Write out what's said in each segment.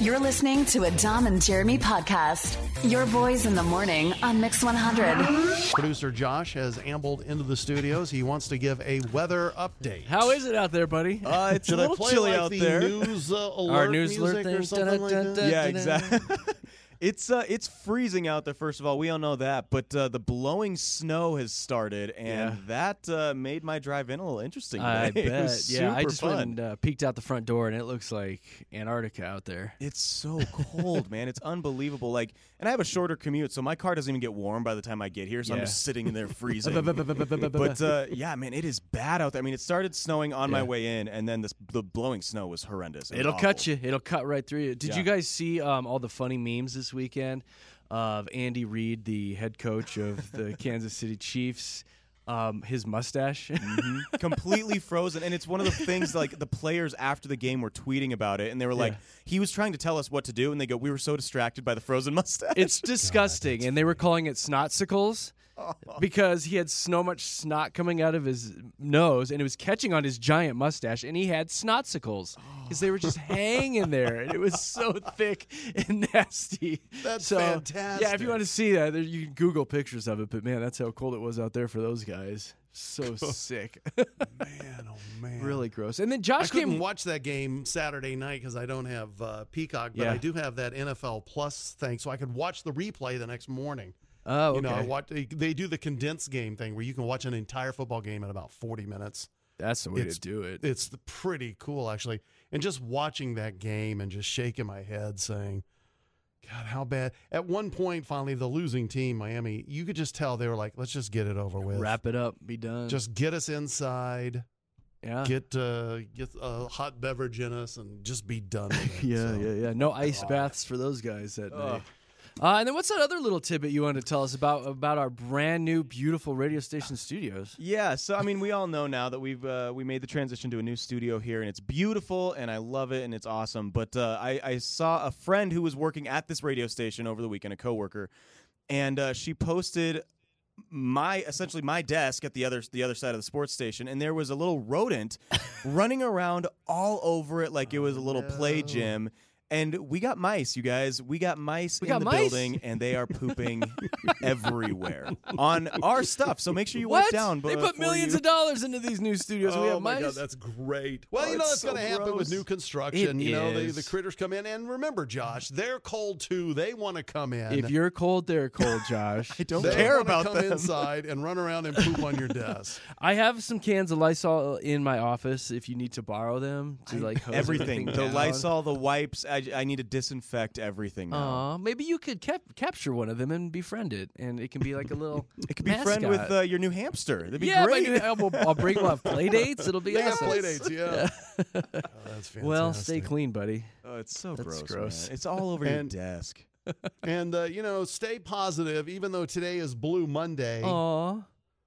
You're listening to a Dom and Jeremy podcast. Your boys in the morning on Mix 100. Producer Josh has ambled into the studios. He wants to give a weather update. How is it out there, buddy? It's a little play chilly like out the there. News alert Our news alert music or thing. something like that? Yeah, exactly. It's freezing out there, first of all. We all know that. But the blowing snow has started, and that made my drive in a little interesting today. I It bet. was Yeah, I super just fun. went and peeked out the front door, and it looks like Antarctica out there. It's so cold, man. It's unbelievable. And I have a shorter commute, so my car doesn't even get warm by the time I get here, so I'm just sitting in there freezing. But, yeah, man, it is bad out there. I mean, it started snowing on my way in, and then the blowing snow was horrendous. It was It'll awful. cut you. It'll cut right through you. Did you guys see all the funny memes this weekend of Andy Reid, the head coach of the Kansas City Chiefs? His mustache. Completely frozen. And it's one of the things, like, the players after the game were tweeting about it, and they were like, he was trying to tell us what to do, and they go, we were so distracted by the frozen mustache. It's disgusting, and they were calling it snotsicles because he had so much snot coming out of his nose, and it was catching on his giant mustache, and he had snotsicles because they were just hanging there, and it was so thick and nasty. That's so, fantastic. Yeah, if you want to see that, you can Google pictures of it, but man, that's how cold it was out there for those guys. So sick. Man, oh man. Really gross. And then I Josh couldn't came. watch that game Saturday night because I don't have Peacock, but Yeah. I do have that NFL Plus thing, so I could watch the replay the next morning. Oh, okay. You know, they do the condensed game thing where you can watch an entire football game in about 40 minutes. That's the way to do it. It's pretty cool, actually. And just watching that game and just shaking my head saying, God, how bad. At one point, finally, the losing team, Miami, you could just tell they were like, let's just get it over with. Wrap it up. Be done. Just get us inside. yeah. Get a hot beverage in us and just be done with it. Yeah. No ice baths for those guys that night. And then what's that other little tidbit you wanted to tell us about our brand new, beautiful radio station studios? Yeah, so I mean, we all know now that we made the transition to a new studio here, and it's beautiful, and I love it, and it's awesome. But I saw a friend who was working at this radio station over the weekend, a coworker, and she posted essentially my desk at the other side of the sports station, and there was a little rodent running around all over it like it was a little play gym. And we got mice, you guys. We got mice in the building, and they are pooping everywhere on our stuff. So make sure you wipe down. They put millions of dollars into these new studios. We have my mice. God, that's great. Well, you know that's going to happen with new construction. It the is. critters come in, and remember, Josh, they're cold too. They want to come in. If you're cold, they're cold, Josh. I don't they care wanna about come them. inside and run around and poop on your desk. I have some cans of Lysol in my office if you need to borrow them to hose Everything. The down. Lysol, the wipes. I need to disinfect everything now. Aw, maybe you could capture one of them and befriend it, and it can be like a little. It could be friend with your new hamster. That'd be great. I'll bring. We'll have play dates. It'll be They got awesome. play dates, yeah. Oh, that's fantastic. Well, stay clean, buddy. Oh, it's so That's gross. gross. Man. It's all over your And- desk. And, stay positive. Even though today is Blue Monday, Aw.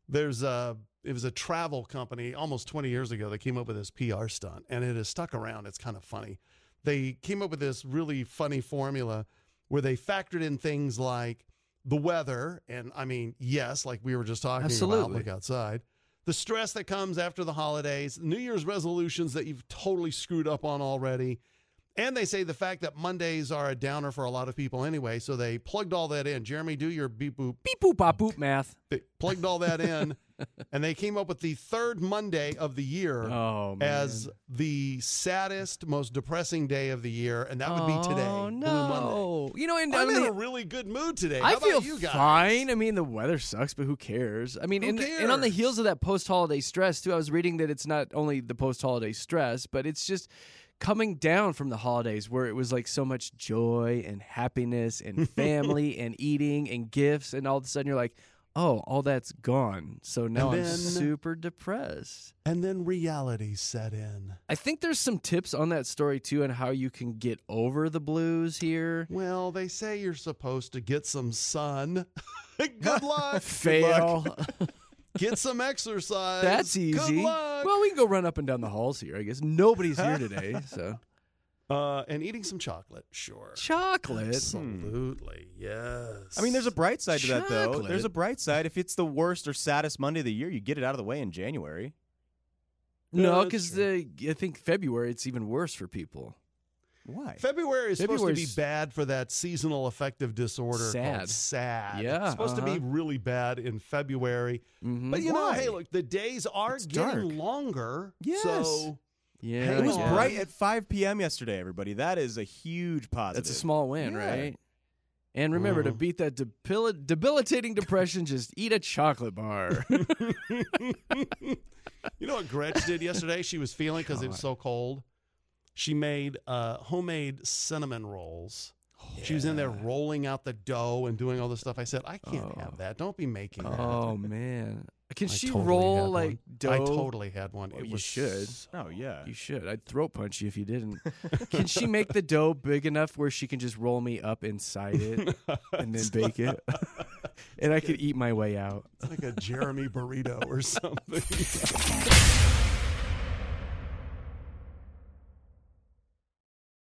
it was a travel company almost 20 years ago that came up with this PR stunt, and it has stuck around. It's kind of funny. They came up with this really funny formula where they factored in things like the weather, and I mean, yes, like we were just talking about, Absolutely. look outside, the stress that comes after the holidays, New Year's resolutions that you've totally screwed up on already, and they say the fact that Mondays are a downer for a lot of people anyway, so they plugged all that in. Jeremy, do your beep boop. Beep boop bop boop math. They plugged all that in, and they came up with the third Monday of the year Oh man. as the saddest, most depressing day of the year, and that would be today. Oh Blue Monday. no. You know, and I'm I in mean, a really good mood today. I How feel about you guys? fine. I mean, the weather sucks, but who cares? I mean, Who and on the cares? heels of that post-holiday stress, too, I was reading that it's not only the post-holiday stress, but it's just coming down from the holidays where it was like so much joy and happiness and family and eating and gifts, and all of a sudden you're like, oh, all that's gone. So now And I'm then- super depressed. And then reality set in. I think there's some tips on that story, too, on how you can get over the blues here. Well, they say you're supposed to get some sun. Good luck. Fail. Get some exercise. That's easy. Good luck. Well, we can go run up and down the halls here, I guess. Nobody's here today, so. And eating some chocolate, sure. Chocolate? Absolutely, yes. I mean, there's a bright side to that, though. Chocolate. There's a bright side. If it's the worst or saddest Monday of the year, you get it out of the way in January. No, that's because true. I think February, it's even worse for people. Why? February is supposed to be February's- bad for that seasonal affective disorder called Sad. SAD. Yeah, It's supposed to be really bad in February. But you know, Why? hey, look, the days are It's getting dark. longer. Yes. So Yeah, Hey, It was Yeah. bright at 5 p.m. yesterday, everybody. That is a huge positive. That's a small win, Yeah. right? And remember, to beat that debilitating depression, just eat a chocolate bar. you know what Gretch did yesterday? She was feeling because it was so cold. She made homemade cinnamon rolls. She was in there rolling out the dough and doing all this stuff. I said, I can't have that. Don't be making that. Oh man, can I she totally had roll one. like dough? I totally had one. Oh, It you was should. Oh, yeah. You should. I'd throat punch you if you didn't. Can she make the dough big enough where she can just roll me up inside it and then bake it? And I could eat my way out. It's like a Jeremy burrito or something.